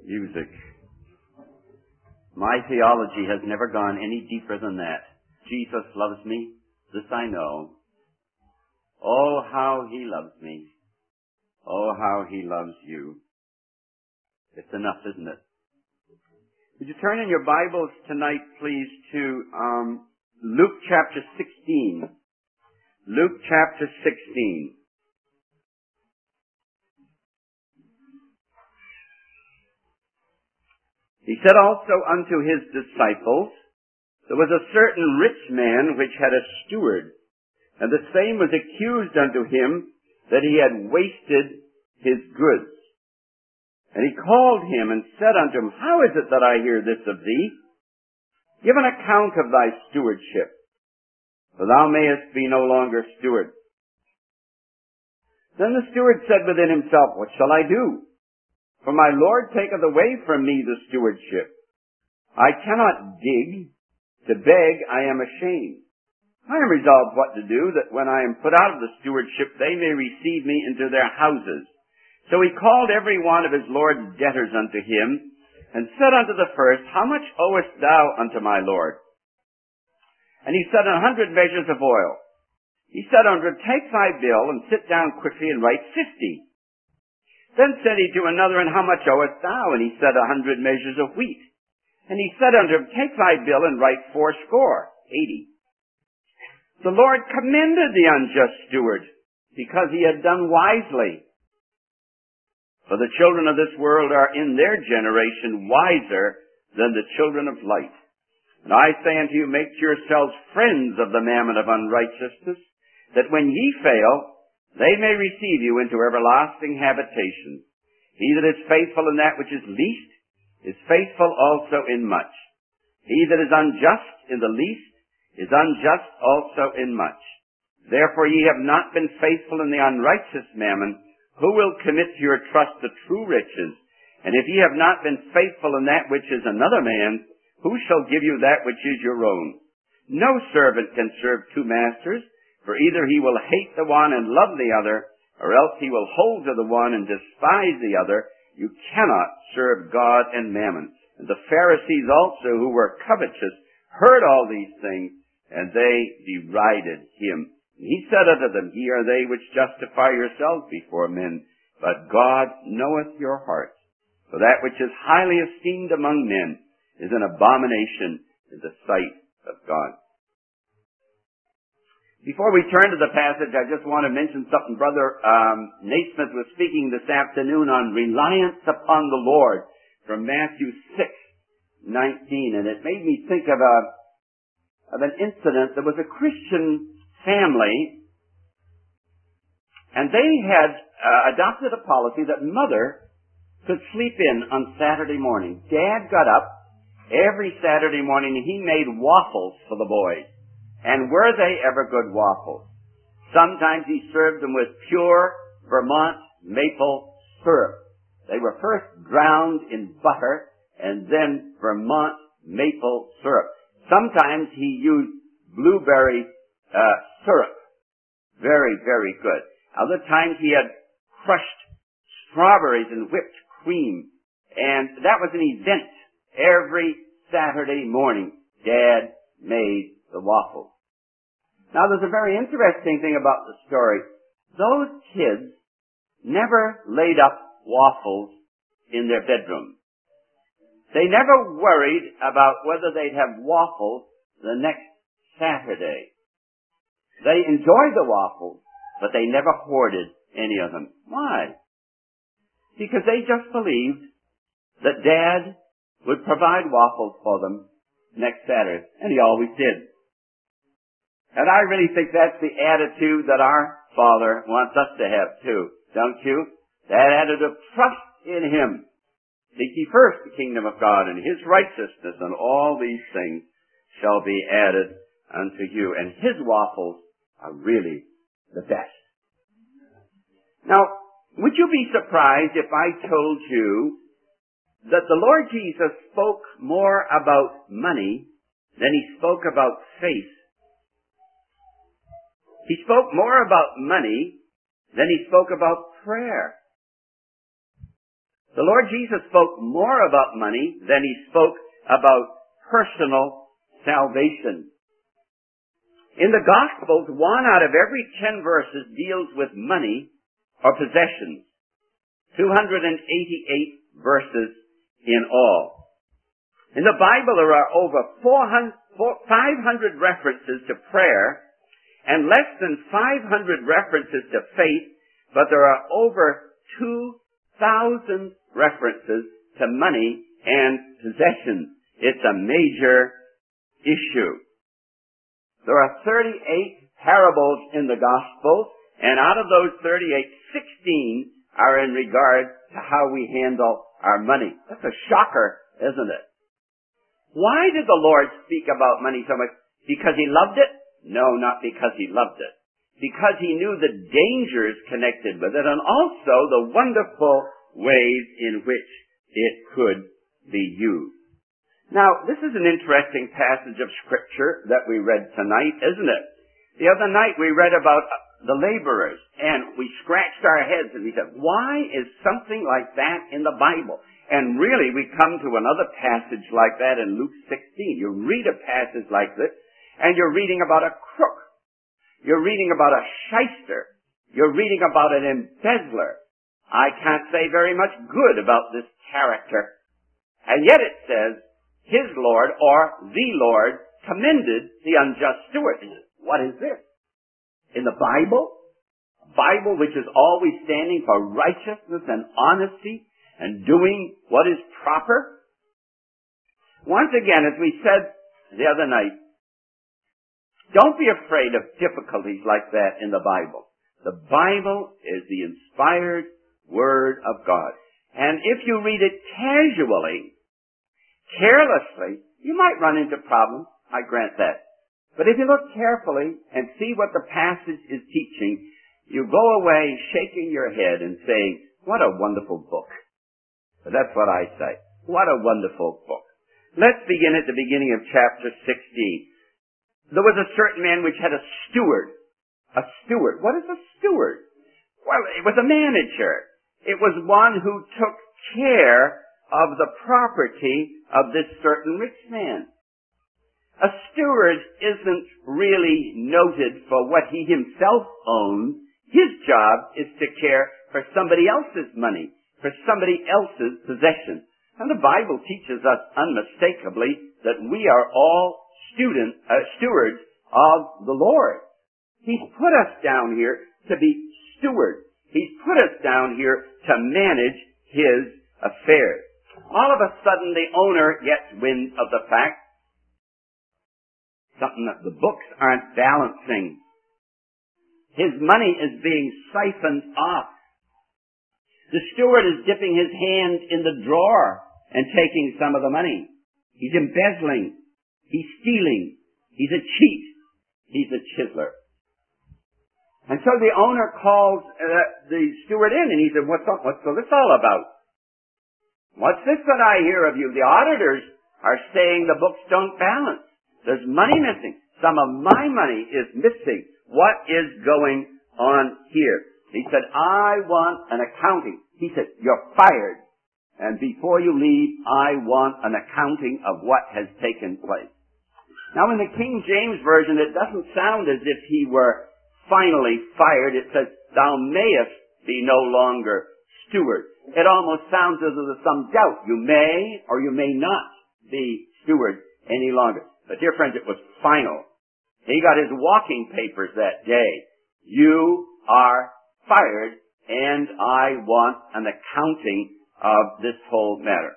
Music. My theology has never gone any deeper than that. Jesus loves me, this I know. Oh, how he loves me. Oh, how he loves you. It's enough, isn't it? Would you turn in your Bibles tonight, please, to Luke chapter 16. Luke chapter 16. He said also unto his disciples, there was a certain rich man which had a steward, and the same was accused unto him that he had wasted his goods. And he called him and said unto him, How is it that I hear this of thee? Give an account of thy stewardship, for thou mayest be no longer steward. Then the steward said within himself, What shall I do? For my Lord taketh away from me the stewardship. I cannot dig. To beg I am ashamed. I am resolved what to do, that when I am put out of the stewardship, they may receive me into their houses. So he called every one of his Lord's debtors unto him, and said unto the first, How much owest thou unto my Lord? And he said, 100 measures of oil. He said unto him, Take thy bill, and sit down quickly, and write 50. Then said he to another, And how much owest thou? And he said, 100 measures of wheat. And he said unto him, Take thy bill, and write 80. The Lord commended the unjust steward, because he had done wisely. For the children of this world are in their generation wiser than the children of light. And I say unto you, make yourselves friends of the mammon of unrighteousness, that when ye fail, they may receive you into everlasting habitations. He that is faithful in that which is least is faithful also in much. He that is unjust in the least is unjust also in much. Therefore ye have not been faithful in the unrighteous mammon. Who will commit to your trust the true riches? And if ye have not been faithful in that which is another man, who shall give you that which is your own? No servant can serve two masters, for either he will hate the one and love the other, or else he will hold to the one and despise the other. You cannot serve God and mammon. And the Pharisees also, who were covetous, heard all these things, and they derided him. And he said unto them, Ye are they which justify yourselves before men, but God knoweth your hearts. For that which is highly esteemed among men is an abomination in the sight of God. Before we turn to the passage, I just want to mention something. Brother Naismith was speaking this afternoon on reliance upon the Lord from Matthew 6:19, and it made me think of an incident. There was a Christian family, and they had adopted a policy that mother could sleep in on Saturday morning. Dad got up every Saturday morning, and he made waffles for the boys. And were they ever good waffles? Sometimes he served them with pure Vermont maple syrup. They were first ground in butter and then Vermont maple syrup. Sometimes he used blueberry syrup. Very, very good. Other times he had crushed strawberries and whipped cream. And that was an event. Every Saturday morning, Dad made the waffles. Now, there's a very interesting thing about the story. Those kids never laid up waffles in their bedroom. They never worried about whether they'd have waffles the next Saturday. They enjoyed the waffles, but they never hoarded any of them. Why? Because they just believed that Dad would provide waffles for them next Saturday, and he always did. And I really think that's the attitude that our Father wants us to have too, don't you? That attitude of trust in Him. Seek ye first the kingdom of God and His righteousness, and all these things shall be added unto you. And His waffles are really the best. Now, would you be surprised if I told you that the Lord Jesus spoke more about money than He spoke about faith? He spoke more about money than He spoke about prayer. The Lord Jesus spoke more about money than he spoke about personal salvation. In the Gospels, 1 out of every 10 verses deals with money or possessions. 288 verses in all. In the Bible, there are over 500 references to prayer and less than 500 references to faith, but there are over 2,000 references to money and possessions. It's a major issue. There are 38 parables in the Gospel, and out of those 38, 16 are in regard to how we handle our money. That's a shocker, isn't it? Why did the Lord speak about money so much? Because he loved it? No, not because he loved it. Because he knew the dangers connected with it and also the wonderful ways in which it could be used. Now, this is an interesting passage of Scripture that we read tonight, isn't it? The other night we read about the laborers, and we scratched our heads and we said, why is something like that in the Bible? And really, we come to another passage like that in Luke 16. You read a passage like this, and you're reading about a crook. You're reading about a shyster. You're reading about an embezzler. I can't say very much good about this character. And yet it says, his Lord, or the Lord, commended the unjust steward. What is this? In the Bible? A Bible which is always standing for righteousness and honesty and doing what is proper? Once again, as we said the other night, don't be afraid of difficulties like that in the Bible. The Bible is the inspired Word of God. And if you read it casually, carelessly, you might run into problems. I grant that. But if you look carefully and see what the passage is teaching, you go away shaking your head and saying, what a wonderful book. But that's what I say. What a wonderful book. Let's begin at the beginning of chapter 16. There was a certain man which had a steward. A steward. What is a steward? Well, it was a manager. It was one who took care of the property of this certain rich man. A steward isn't really noted for what he himself owns. His job is to care for somebody else's money, for somebody else's possession. And the Bible teaches us unmistakably that we are all stewards of the Lord. He's put us down here to be stewards. He's put us down here to manage his affairs. All of a sudden, the owner gets wind of the fact something that the books aren't balancing. His money is being siphoned off. The steward is dipping his hand in the drawer and taking some of the money. He's embezzling. He's stealing. He's a cheat. He's a chiseler. And so the owner calls the steward in and he said, what's this all about? What's this that I hear of you? The auditors are saying the books don't balance. There's money missing. Some of my money is missing. What is going on here? He said, I want an accounting. He said, you're fired. And before you leave, I want an accounting of what has taken place. Now in the King James Version, it doesn't sound as if he were finally fired. It says, thou mayest be no longer steward. It almost sounds as though there's some doubt. You may or you may not be steward any longer. But dear friends, it was final. He got his walking papers that day. You are fired, and I want an accounting of this whole matter.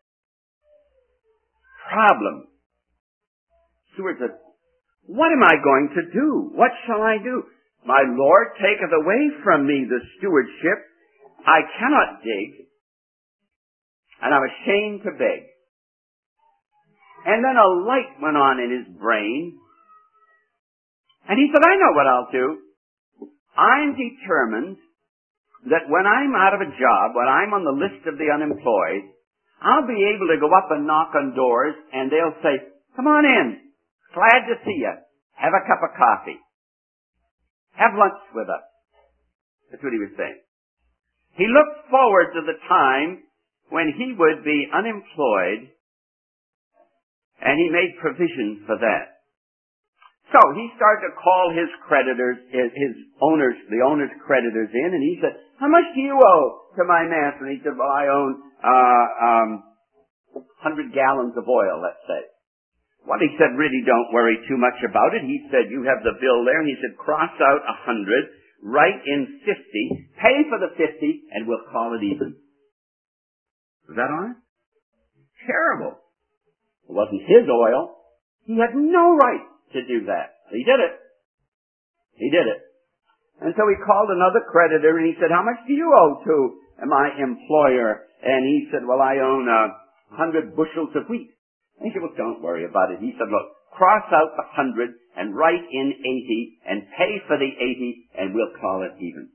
Problem. Steward said, what am I going to do? What shall I do? My Lord taketh away from me the stewardship. I cannot dig, and I'm ashamed to beg. And then a light went on in his brain, and he said, I know what I'll do. I'm determined that when I'm out of a job, when I'm on the list of the unemployed, I'll be able to go up and knock on doors, and they'll say, come on in. Glad to see you. Have a cup of coffee. Have lunch with us. That's what he was saying. He looked forward to the time when he would be unemployed, and he made provision for that. So he started to call his creditors, the owner's creditors in, and he said, "How much do you owe to my master?" And he said, "Well, I own 100 gallons of oil, let's say." Well, he said, "Really don't worry too much about it." He said, "You have the bill there." And he said, "Cross out 100, write in 50, pay for the 50, and we'll call it even." Was that honest? Terrible. It wasn't his oil. He had no right to do that. He did it. He did it. And so he called another creditor and he said, "How much do you owe to my employer?" And he said, "Well, I own 100 bushels of wheat." And he said, "Well, don't worry about it." He said, "Look, cross out the 100 and write in 80 and pay for the 80 and we'll call it even."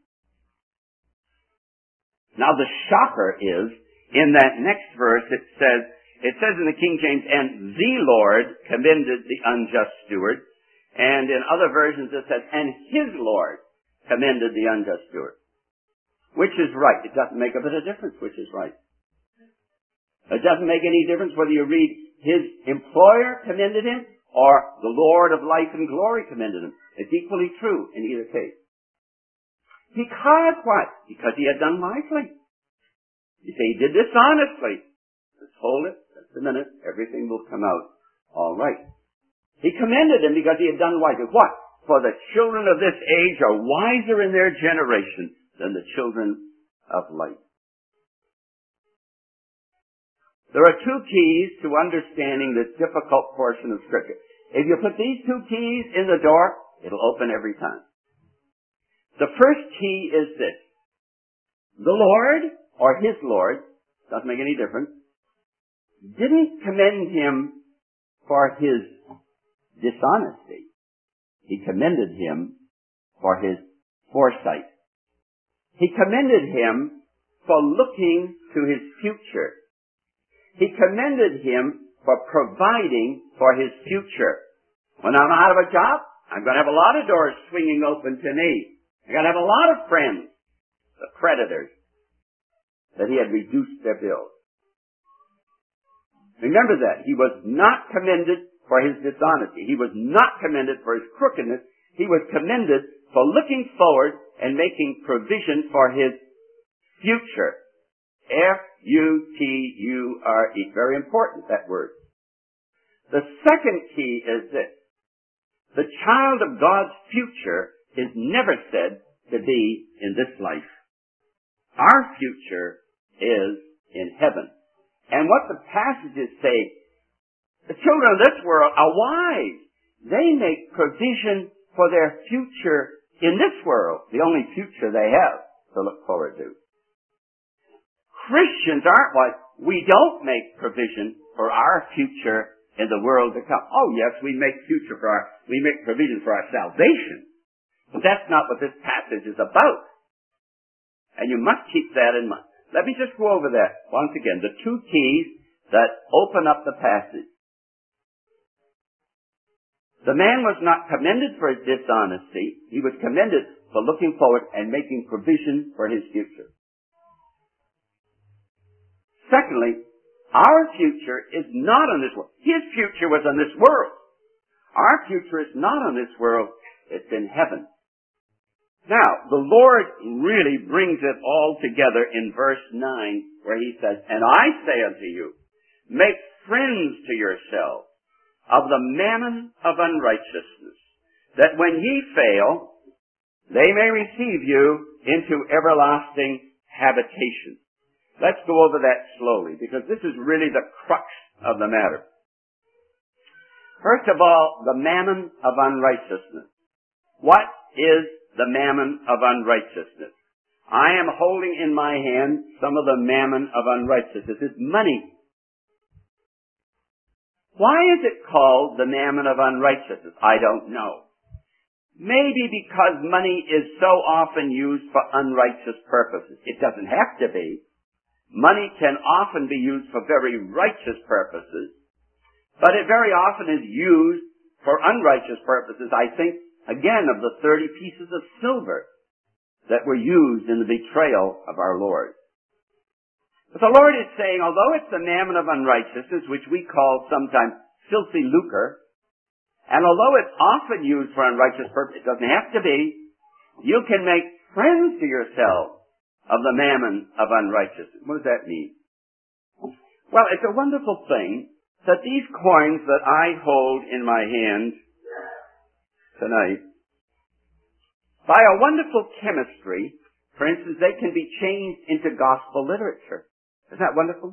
Now the shocker is, in that next verse it says in the King James, "And the Lord commended the unjust steward." And in other versions it says, "And his Lord commended the unjust steward." Which is right? It doesn't make a bit of difference which is right. It doesn't make any difference whether you read his employer commended him or the Lord of life and glory commended him. It's equally true in either case. Because what? Because he had done wisely. You say he did this honestly. Just hold it. Just a minute. Everything will come out all right. He commended him because he had done wisely. What? For the children of this age are wiser in their generation than the children of light. There are two keys to understanding this difficult portion of Scripture. If you put these two keys in the door, it'll open every time. The first key is this. The Lord, or his Lord, doesn't make any difference, didn't commend him for his dishonesty. He commended him for his foresight. He commended him for looking to his future. He commended him for providing for his future. When I'm out of a job, I'm going to have a lot of doors swinging open to me. I'm going to have a lot of friends, the creditors, that he had reduced their bills. Remember that. He was not commended for his dishonesty. He was not commended for his crookedness. He was commended for looking forward and making provision for his future. F-U-T-U-R-E. Very important, that word. The second key is this. The child of God's future is never said to be in this life. Our future is in heaven. And what the passages say, the children of this world are wise. They make provision for their future in this world, the only future they have to look forward to. Christians aren't like, we don't make provision for our future in the world to come. Oh yes, we make provision for our salvation. But that's not what this passage is about. And you must keep that in mind. Let me just go over that once again. The two keys that open up the passage. The man was not commended for his dishonesty. He was commended for looking forward and making provision for his future. Secondly, our future is not on this world. His future was on this world. Our future is not on this world. It's in heaven. Now, the Lord really brings it all together in verse 9 where he says, "And I say unto you, make friends to yourselves of the mammon of unrighteousness, that when ye fail, they may receive you into everlasting habitation." Let's go over that slowly, because this is really the crux of the matter. First of all, the mammon of unrighteousness. What is the mammon of unrighteousness? I am holding in my hand some of the mammon of unrighteousness. It's money. Why is it called the mammon of unrighteousness? I don't know. Maybe because money is so often used for unrighteous purposes. It doesn't have to be. Money can often be used for very righteous purposes, but it very often is used for unrighteous purposes. I think, again, of the 30 pieces of silver that were used in the betrayal of our Lord. But the Lord is saying, although it's the mammon of unrighteousness, which we call sometimes filthy lucre, and although it's often used for unrighteous purpose, it doesn't have to be, you can make friends to yourself of the mammon of unrighteousness. What does that mean? Well, it's a wonderful thing that these coins that I hold in my hand tonight, by a wonderful chemistry, for instance, they can be changed into gospel literature. Isn't that wonderful?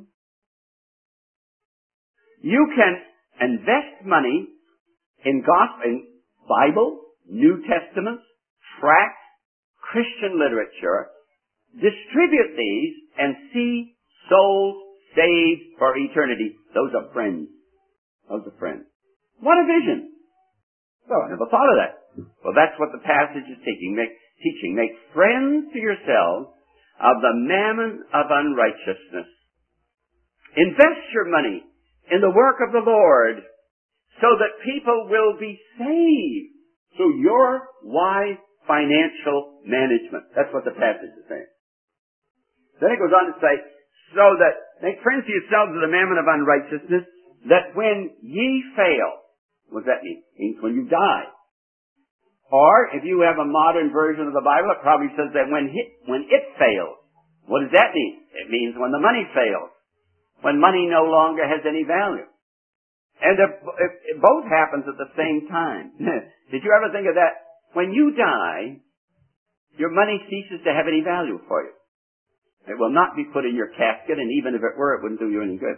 You can invest money in gospel, in Bible, New Testament, tracts, Christian literature, distribute these, and see souls saved for eternity. Those are friends. Those are friends. What a vision. Well, I never thought of that. Well, that's what the passage is teaching. Make friends to yourselves of the mammon of unrighteousness. Invest your money in the work of the Lord so that people will be saved through your wise financial management. That's what the passage is saying. Then it goes on to say, so that make friends to yourselves of the mammon of unrighteousness, that when ye fail, what does that mean? It means when you die. Or, if you have a modern version of the Bible, it probably says that when it fails. What does that mean? It means when the money fails. When money no longer has any value. And it both happens at the same time. Did you ever think of that? When you die, your money ceases to have any value for you. It will not be put in your casket, and even if it were, it wouldn't do you any good.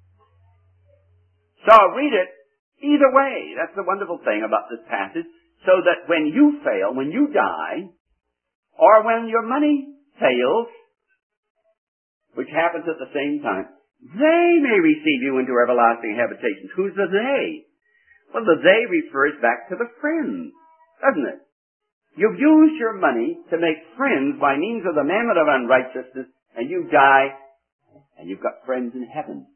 So read it either way. That's the wonderful thing about this passage. So that when you fail, when you die, or when your money fails, which happens at the same time, they may receive you into everlasting habitations. Who's the they? Well, the they refers back to the friends, doesn't it? You've used your money to make friends by means of the mammon of unrighteousness, and you die, and you've got friends in heaven.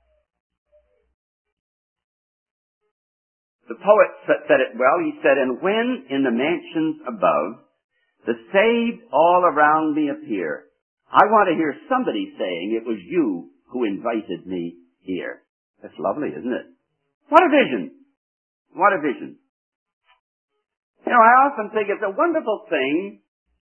The poet said it well. He said, and when in the mansions above, the saved all around me appear, I want to hear somebody saying it was you who invited me here. That's lovely, isn't it? What a vision. What a vision. You know, I often think it's a wonderful thing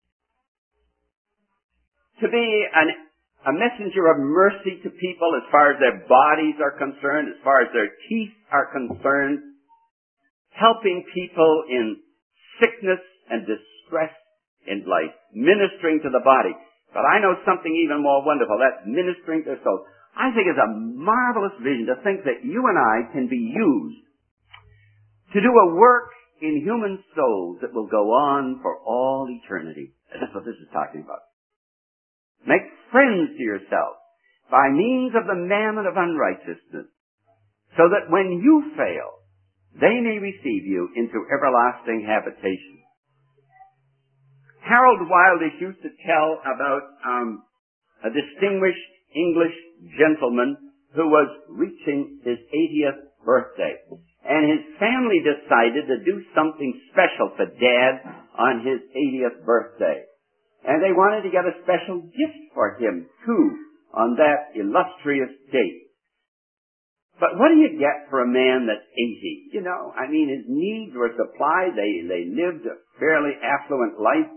to be a messenger of mercy to people as far as their bodies are concerned, as far as their teeth are concerned, helping people in sickness and distress in life, ministering to the body. But I know something even more wonderful. That's ministering to souls. I think it's a marvelous vision to think that you and I can be used to do a work in human souls that will go on for all eternity. That's what this is talking about. Make friends to yourself by means of the mammon of unrighteousness, so that when you fail, they may receive you into everlasting habitation. Harold Wildish used to tell about a distinguished English gentleman who was reaching his 80th birthday. And his family decided to do something special for Dad on his 80th birthday. And they wanted to get a special gift for him, too, on that illustrious date. But what do you get for a man that's 80? You know, I mean, his needs were supplied. They lived a fairly affluent life.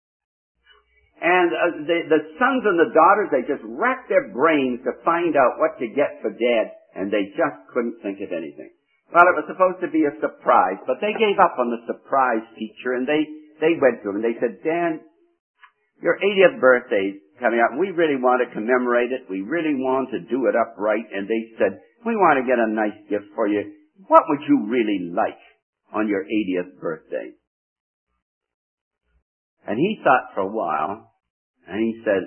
And the sons and the daughters, they just racked their brains to find out what to get for Dad, and they just couldn't think of anything. Well, it was supposed to be a surprise, but they gave up on the surprise feature, and they went to him, and they said, Dan, your 80th birthday's coming up, and we really want to commemorate it. We really want to do it up right. And they said, we want to get a nice gift for you. What would you really like on your 80th birthday? And he thought for a while, and he said,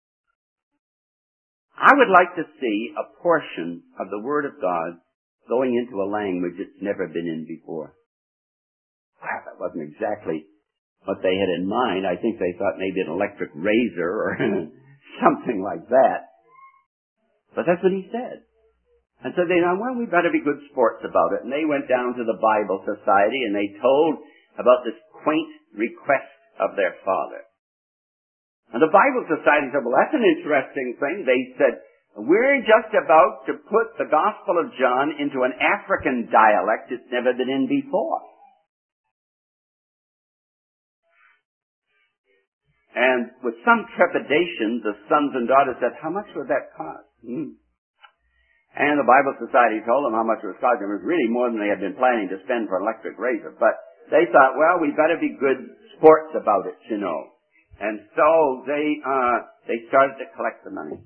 I would like to see a portion of the Word of God going into a language it's never been in before. Wow, that wasn't exactly what they had in mind. I think they thought maybe an electric razor or something like that. But that's what he said. And so they thought, well, we better be good sports about it. And they went down to the Bible Society and they told about this quaint request of their father. And the Bible Society said, well, that's an interesting thing. They said, we're just about to put the Gospel of John into an African dialect it's never been in before. And with some trepidation, the sons and daughters said, how much would that cost? And the Bible Society told them how much it was costing. It was really more than they had been planning to spend for electric razor. But they thought, well, we better be good sports about it, you know. And so they started to collect the money.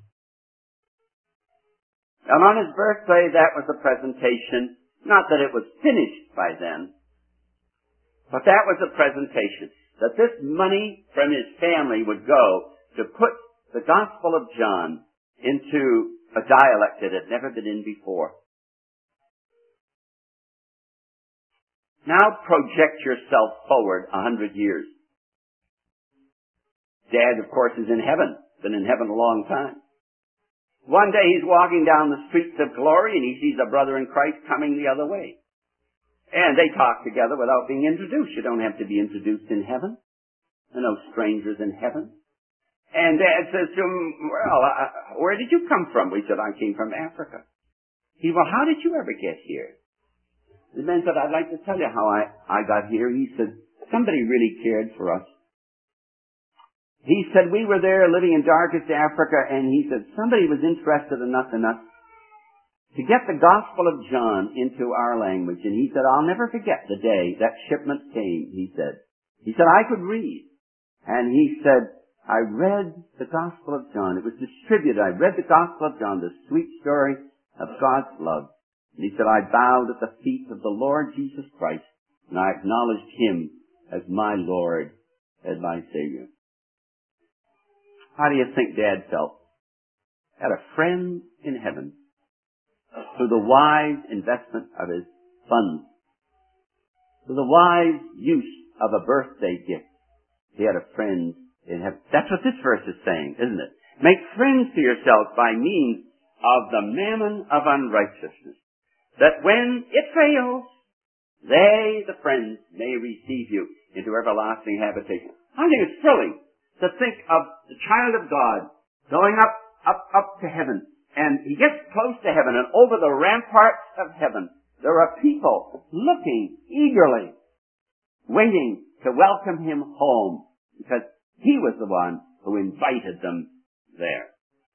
And on his birthday, that was a presentation. Not that it was finished by then, but that was a presentation. That this money from his family would go to put the Gospel of John into a dialect that had never been in before. Now project yourself forward 100 years. Dad, of course, is in heaven. Been in heaven a long time. One day he's walking down the streets of glory and he sees a brother in Christ coming the other way. And they talk together without being introduced. You don't have to be introduced in heaven. There are no strangers in heaven. And Dad says to him, well, where did you come from? We said, I came from Africa. He said, well, how did you ever get here? The man said, I'd like to tell you how I got here. He said, somebody really cared for us. He said, we were there living in darkest Africa, and he said, somebody was interested enough in us to get the Gospel of John into our language. And he said, I'll never forget the day that shipment came, he said. He said, I could read. And he said, I read the Gospel of John. It was distributed. I read the Gospel of John, the sweet story of God's love. And he said, I bowed at the feet of the Lord Jesus Christ, and I acknowledged him as my Lord and my Savior. How do you think Dad felt? Had a friend in heaven through the wise investment of his funds, through the wise use of a birthday gift. He had a friend in heaven. That's what this verse is saying, isn't it? Make friends to yourselves by means of the mammon of unrighteousness, that when it fails, they, the friends, may receive you into everlasting habitation. I think it's thrilling to think of the child of God going up to heaven. And he gets close to heaven, and over the ramparts of heaven, there are people looking eagerly, waiting to welcome him home, because he was the one who invited them there.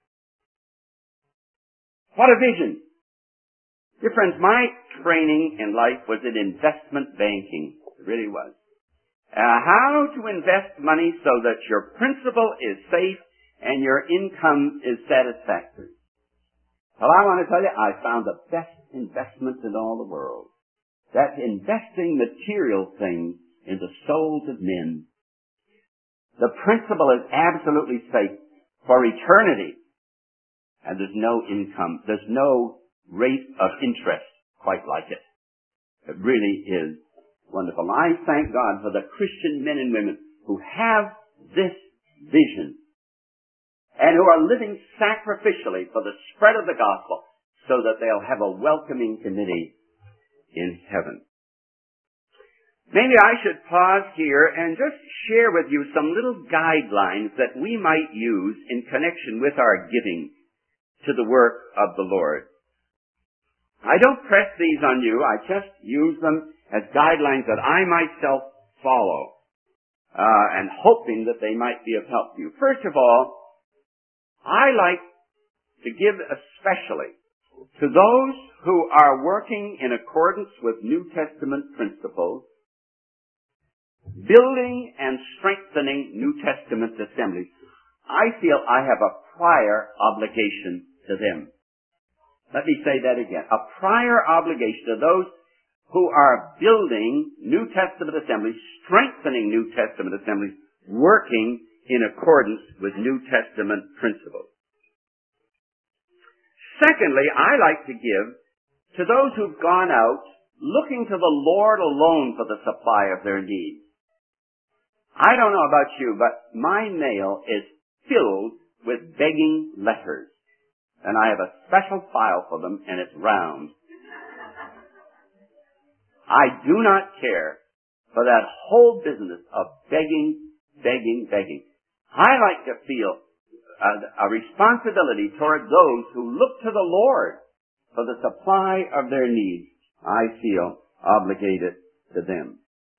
What a vision. Dear friends, my training in life was in investment banking. It really was. How to invest money so that your principal is safe and your income is satisfactory. Well, I want to tell you, I found the best investment in all the world. That's investing material things in the souls of men. The principal is absolutely safe for eternity. And there's no income, there's no rate of interest quite like it. It really is wonderful. I thank God for the Christian men and women who have this vision and who are living sacrificially for the spread of the gospel so that they'll have a welcoming committee in heaven. Maybe I should pause here and just share with you some little guidelines that we might use in connection with our giving to the work of the Lord. I don't press these on you. I just use them as guidelines that I myself follow, and hoping that they might be of help to you. First of all, I like to give especially to those who are working in accordance with New Testament principles, building and strengthening New Testament assemblies. I feel I have a prior obligation to them. Let me say that again. A prior obligation to those who are building New Testament assemblies, strengthening New Testament assemblies, working in accordance with New Testament principles. Secondly, I like to give to those who've gone out looking to the Lord alone for the supply of their needs. I don't know about you, but my mail is filled with begging letters. And I have a special file for them, and it's round. I do not care for that whole business of begging. I like to feel a responsibility toward those who look to the Lord for the supply of their needs. I feel obligated to them.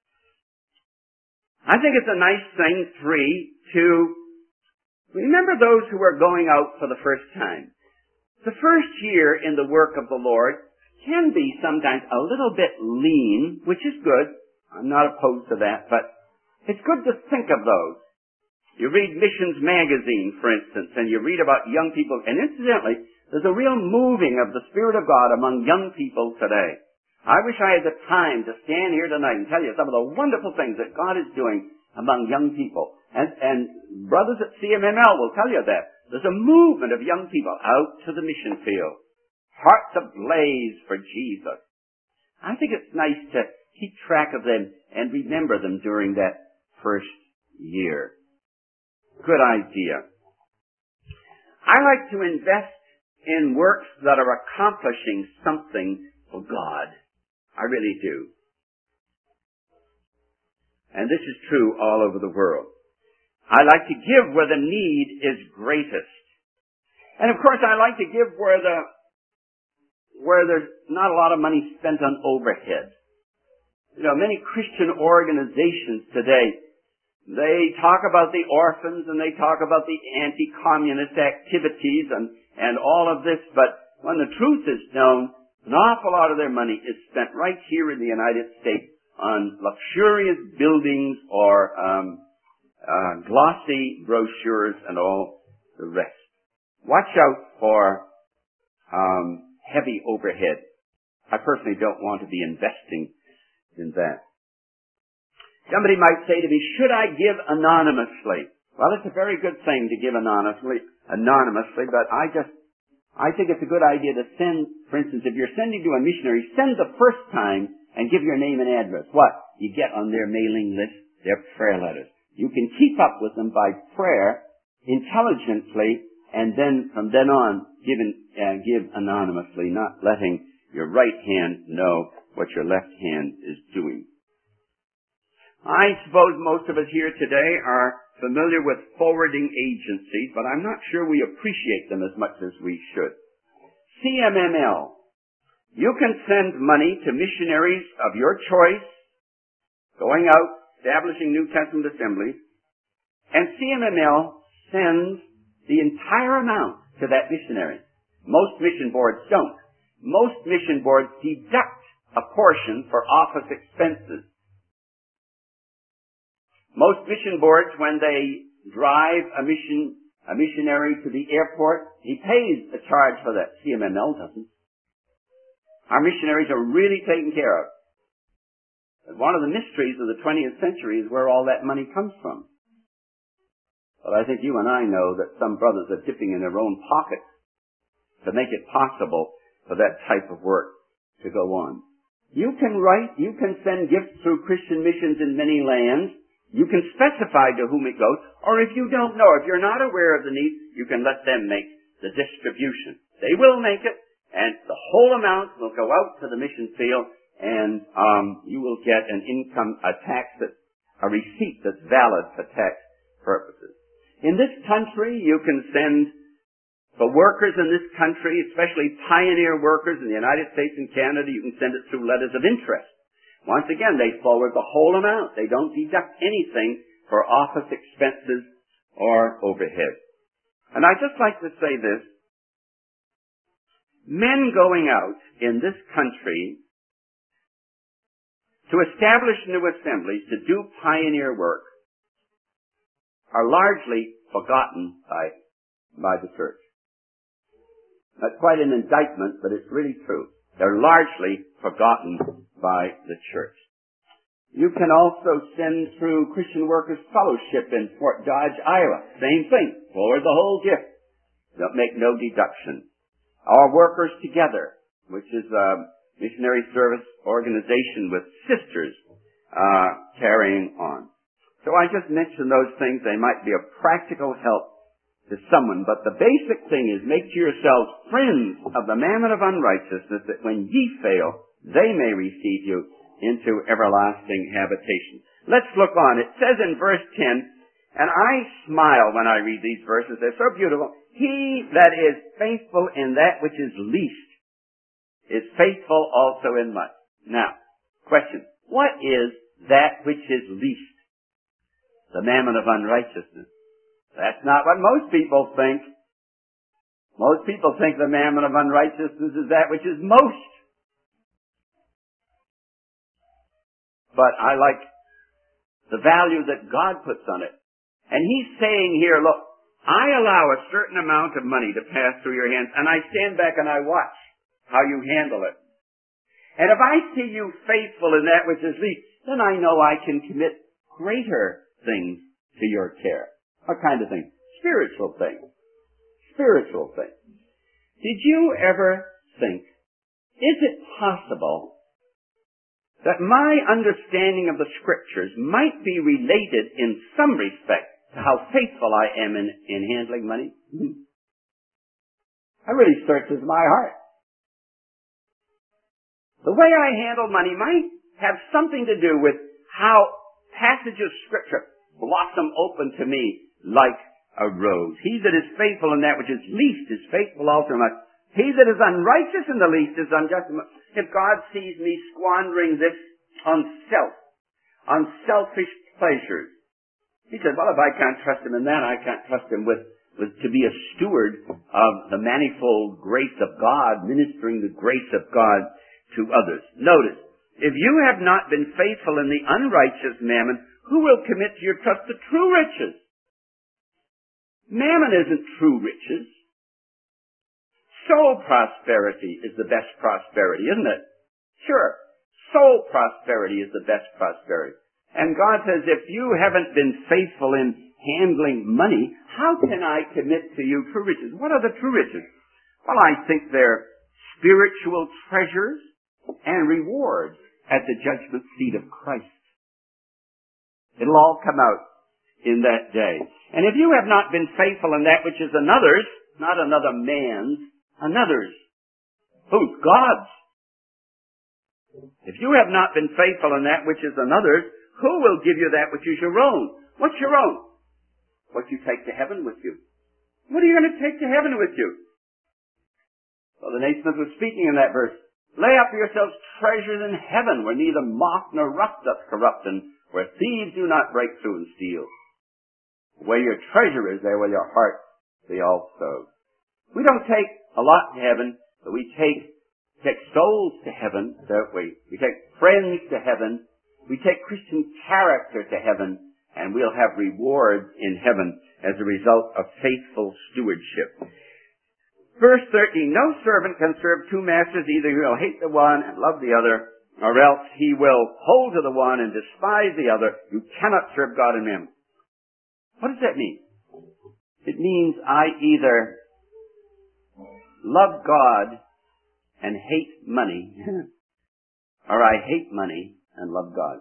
I think it's a nice thing, 3, to remember those who are going out for the first time. The first year in the work of the Lord can be sometimes a little bit lean, which is good. I'm not opposed to that, but it's good to think of those. You read Missions Magazine, for instance, and you read about young people, and incidentally, there's a real moving of the Spirit of God among young people today. I wish I had the time to stand here tonight and tell you some of the wonderful things that God is doing among young people. And brothers at CMML will tell you that. There's a movement of young people out to the mission field. Hearts ablaze for Jesus. I think it's nice to keep track of them and remember them during that first year. Good idea. I like to invest in works that are accomplishing something for God. I really do. And this is true all over the world. I like to give where the need is greatest. And of course I like to give where there's not a lot of money spent on overhead. You know, many Christian organizations today, they talk about the orphans and they talk about the anti-communist activities and all of this, but when the truth is known, an awful lot of their money is spent right here in the United States on luxurious buildings or glossy brochures and all the rest. Watch out for heavy overhead. I personally don't want to be investing in that. Somebody might say to me, should I give anonymously? Well, it's a very good thing to give anonymously, but I think it's a good idea to send, for instance, if you're sending to a missionary, send the first time and give your name and address. What? You get on their mailing list, their prayer letters. You can keep up with them by prayer intelligently, and then from then on give anonymously, not letting your right hand know what your left hand is doing. I suppose most of us here today are familiar with forwarding agencies, but I'm not sure we appreciate them as much as we should. CMML. You can send money to missionaries of your choice, going out, establishing New Testament assemblies, and CMML sends the entire amount to that missionary. Most mission boards don't. Most mission boards deduct a portion for office expenses. Most mission boards, when they drive a missionary to the airport, he pays a charge for that. CMML doesn't. Our missionaries are really taken care of. And one of the mysteries of the 20th century is where all that money comes from. But I think you and I know that some brothers are dipping in their own pockets to make it possible for that type of work to go on. You can send gifts through Christian missions in many lands. You can specify to whom it goes, or if you don't know, if you're not aware of the need, you can let them make the distribution. They will make it, and the whole amount will go out to the mission field, and you will get a receipt that's valid for tax purposes. In this country, you can send, for workers in this country, especially pioneer workers in the United States and Canada, you can send it through letters of interest. Once again, they forward the whole amount. They don't deduct anything for office expenses or overhead. And I'd just like to say this. Men going out in this country to establish new assemblies, to do pioneer work, are largely forgotten by the church. That's quite an indictment, but it's really true. They're largely forgotten by the church. You can also send through Christian Workers Fellowship in Fort Dodge, Iowa. Same thing. Forward the whole gift. Don't make no deduction. Our Workers Together, which is a missionary service organization with sisters carrying on. So I just mentioned those things. They might be a practical help to someone, but the basic thing is make to yourselves friends of the mammon of unrighteousness, that when ye fail, they may receive you into everlasting habitation. Let's look on. It says in verse 10, And I smile when I read these verses. They're so beautiful. He that is faithful in that which is least is faithful also in much. Now, question. What is that which is least? The mammon of unrighteousness. That's not what most people think. Most people think the mammon of unrighteousness is that which is most. But I like the value that God puts on it. And He's saying here, look, I allow a certain amount of money to pass through your hands, and I stand back and I watch how you handle it. And if I see you faithful in that which is least, then I know I can commit greater things to your care. What kind of things? Spiritual things. Spiritual things. Did you ever think, is it possible that my understanding of the Scriptures might be related in some respect to how faithful I am in handling money? That really searches my heart. The way I handle money might have something to do with how passages of Scripture blossom open to me like a rose. He that is faithful in that which is least is faithful also in much. He that is unrighteous in the least is unjust in much. If God sees me squandering this on selfish pleasures, He said, well, if I can't trust Him in that, I can't trust Him with to be a steward of the manifold grace of God, ministering the grace of God to others. Notice, if you have not been faithful in the unrighteous mammon, who will commit your trust to true riches? Mammon isn't true riches. Soul prosperity is the best prosperity, isn't it? Sure. Soul prosperity is the best prosperity. And God says, if you haven't been faithful in handling money, how can I commit to you true riches? What are the true riches? Well, I think they're spiritual treasures and rewards at the judgment seat of Christ. It'll all come out in that day. And if you have not been faithful in that which is another's, not another man's, another's. Whose? God's. If you have not been faithful in that which is another's, who will give you that which is your own? What's your own? What you take to heaven with you. What are you going to take to heaven with you? Well, the Naismith was speaking in that verse. Lay up for yourselves treasures in heaven, where neither moth nor rust doth corrupt, and where thieves do not break through and steal. Where your treasure is, there will your heart be also. We don't take a lot to heaven, but we take souls to heaven, don't we? We take friends to heaven. We take Christian character to heaven, and we'll have rewards in heaven as a result of faithful stewardship. Verse 13, no servant can serve two masters. Either he will hate the one and love the other, or else he will hold to the one and despise the other. You cannot serve God and mammon. What does that mean? It means I either love God and hate money, or I hate money and love God.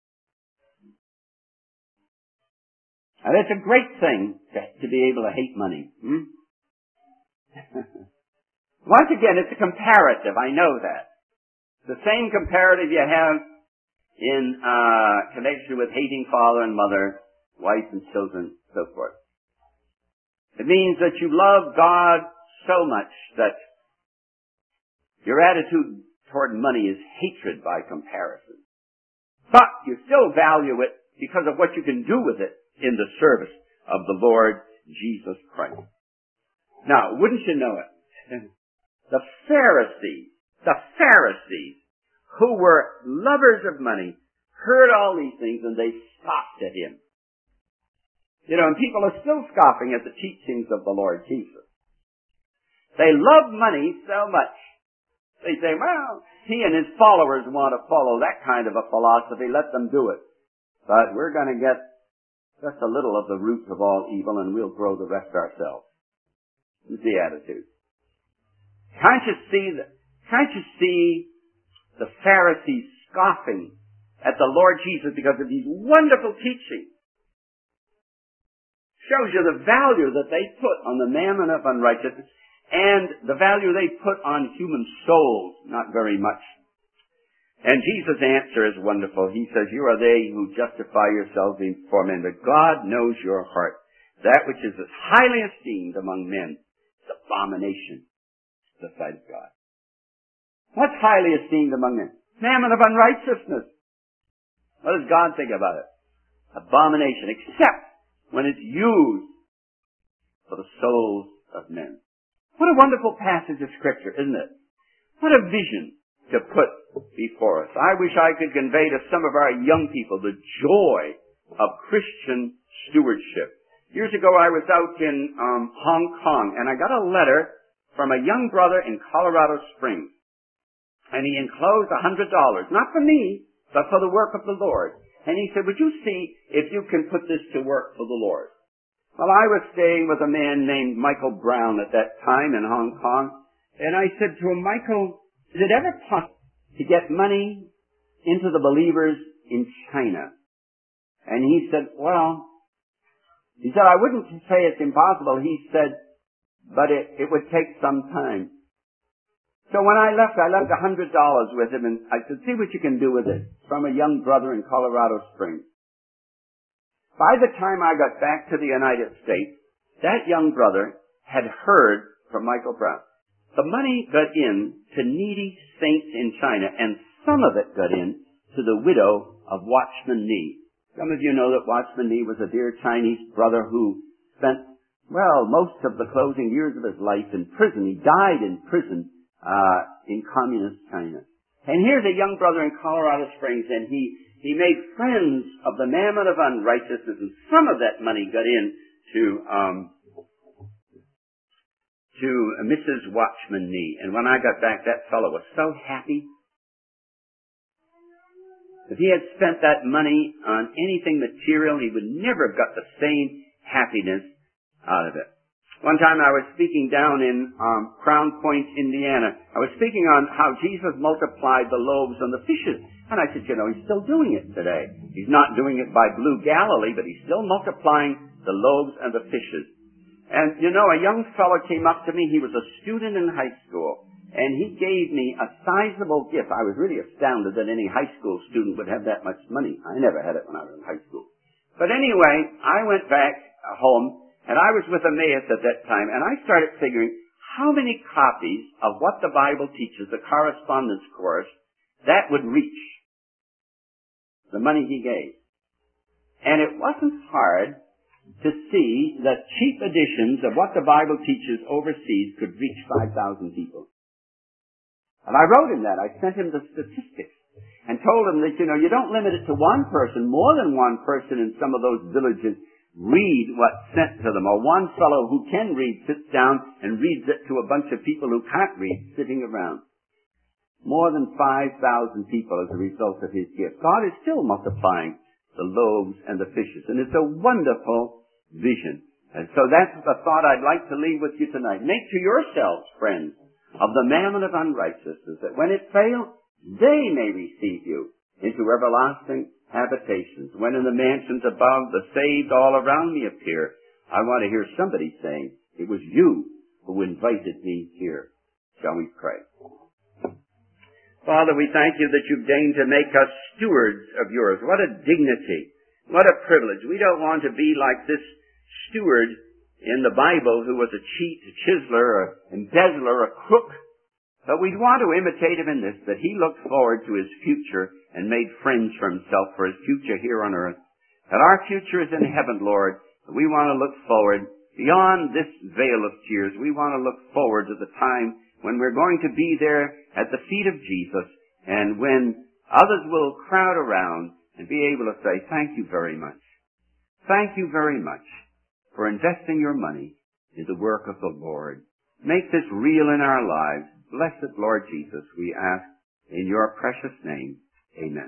Now that's a great thing to be able to hate money. Once again, it's a comparative. I know that. The same comparative you have in connection with hating father and mother, wife and children, so forth. It means that you love God so much that your attitude toward money is hatred by comparison. But you still value it because of what you can do with it in the service of the Lord Jesus Christ. Now, wouldn't you know it? The Pharisees, who were lovers of money, heard all these things and they scoffed at Him. You know, and people are still scoffing at the teachings of the Lord Jesus. They love money so much. They say, well, He and His followers want to follow that kind of a philosophy. Let them do it. But we're going to get just a little of the root of all evil and we'll grow the rest ourselves. Is the attitude. Can't you see the Pharisees scoffing at the Lord Jesus because of these wonderful teachings? Shows you the value that they put on the mammon of unrighteousness and the value they put on human souls, not very much. And Jesus' answer is wonderful. He says, you are they who justify yourselves before men, but God knows your heart. That which is highly esteemed among men is abomination to the sight of God. What's highly esteemed among men? Mammon of unrighteousness. What does God think about it? Abomination, except when it's used for the souls of men. What a wonderful passage of Scripture, isn't it? What a vision to put before us. I wish I could convey to some of our young people the joy of Christian stewardship. Years ago I was out in Hong Kong, and I got a letter from a young brother in Colorado Springs. And he enclosed $100, not for me, but for the work of the Lord. And he said, would you see if you can put this to work for the Lord? Well, I was staying with a man named Michael Brown at that time in Hong Kong. And I said to him, Michael, is it ever possible to get money into the believers in China? And he said, I wouldn't say it's impossible. He said, but it would take some time. So when I left $100 with him, and I said, see what you can do with it, from a young brother in Colorado Springs. By the time I got back to the United States, that young brother had heard from Michael Brown. The money got in to needy saints in China, and some of it got in to the widow of Watchman Nee. Some of you know that Watchman Nee was a dear Chinese brother who spent, most of the closing years of his life in prison. He died in prison in communist China. And here's a young brother in Colorado Springs, and he made friends of the mammon of unrighteousness, and some of that money got in to Mrs. Watchman Nee. And when I got back, that fellow was so happy. If he had spent that money on anything material, he would never have got the same happiness out of it. One time I was speaking down in Crown Point, Indiana. I was speaking on how Jesus multiplied the loaves and the fishes. And I said, he's still doing it today. He's not doing it by Blue Galilee, but he's still multiplying the loaves and the fishes. And, a young fellow came up to me. He was a student in high school. And he gave me a sizable gift. I was really astounded that any high school student would have that much money. I never had it when I was in high school. But anyway, I went back home. And I was with Emmaus at that time, and I started figuring how many copies of what the Bible teaches, the correspondence course, that would reach the money he gave. And it wasn't hard to see that cheap editions of what the Bible teaches overseas could reach 5,000 people. And I wrote him that. I sent him the statistics and told him that, you don't limit it to one person. More than one person in some of those villages read what's sent to them, or one fellow who can read sits down and reads it to a bunch of people who can't read sitting around. More than 5,000 people as a result of his gift. God is still multiplying the loaves and the fishes, and it's a wonderful vision. And so that's the thought I'd like to leave with you tonight. Make to yourselves, friends, of the mammon of unrighteousness, that when it fails, they may receive you into everlasting habitations. When in the mansions above the saved all around me appear, I want to hear somebody saying, it was you who invited me here. Shall we pray? Father, we thank you that you've deigned to make us stewards of yours. What a dignity. What a privilege. We don't want to be like this steward in the Bible who was a cheat, a chiseler, an embezzler, a crook. But we want to imitate him in this, that he looked forward to his future and made friends for himself for his future here on earth. That our future is in heaven, Lord. We want to look forward beyond this veil of tears. We want to look forward to the time when we're going to be there at the feet of Jesus, and when others will crowd around and be able to say, thank you very much. Thank you very much for investing your money in the work of the Lord. Make this real in our lives. Blessed Lord Jesus, we ask in your precious name. Amen.